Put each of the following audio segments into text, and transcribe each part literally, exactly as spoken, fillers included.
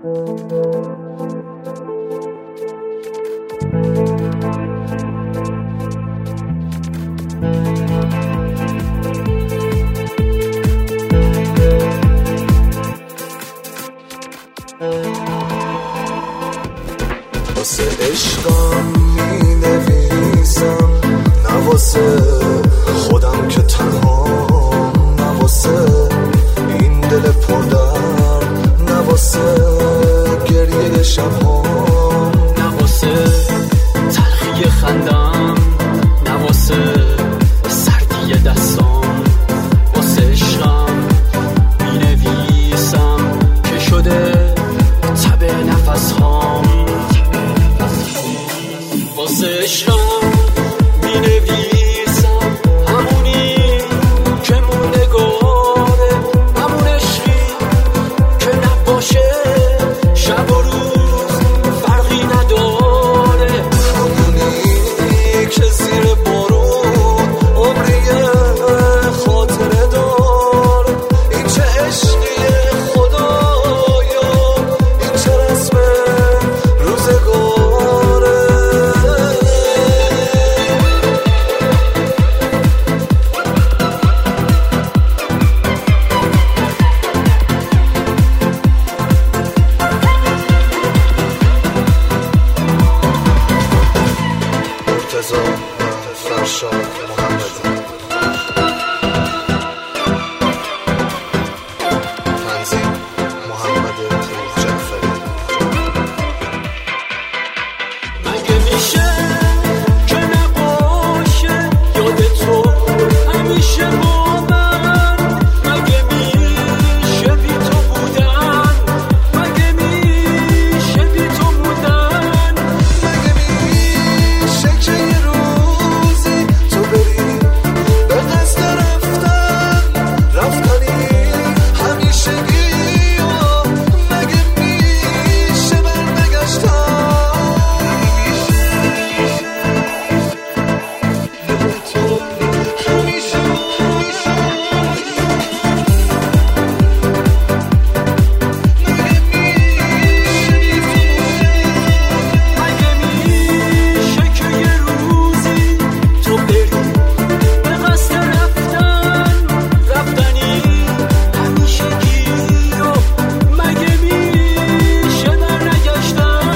واسه عشقم می نویسم، نه واسه خودم که تنها، نه واسه این دل پردرد، نه واسه گریه شبها، نه واسه تلخی خندم، نه واسه سردی دستام. واسه عشقم می نویسم که شده تب نفس هام. واسه عشقم می نویسم همونی که موندگاره، همون عشقی که نباشه شب و روز فرقی نداره، همونی که زیر بارون عمریه خاطره دار. این چه عشقیه خدایا، این چه رسم روزگاره. مرتضی فرشاد محمدی، تنظیم محمد جعفری. مگه میشه که نباشه یاد تو همیشه با من؟ مگه میشه بی تو بودن؟ مگه میشه بی تو بودن؟ مگه میشه که یه روزی تو بری به قصد رفتن، رفتنی همیشگی؟ و مگه میشه برنگشتن؟ دل تو همیشه مگه میشه که یه روزی تو بری به قصد رفتن، رفتنی همیشگی؟ و مگه میشه برنگشتن؟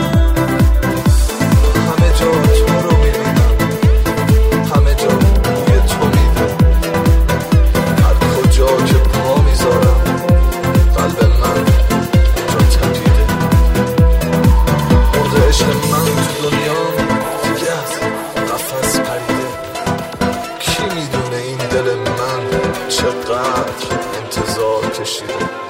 همه جا تو رو میبینم، همه جا یه تو میدم. هر کجا که پا میذارم قلب من اونجا تپیده. مرغ عشق من تو دنیا دیگه از قفس پریده. کی میدونه این دل من چقدر انتظار کشیده.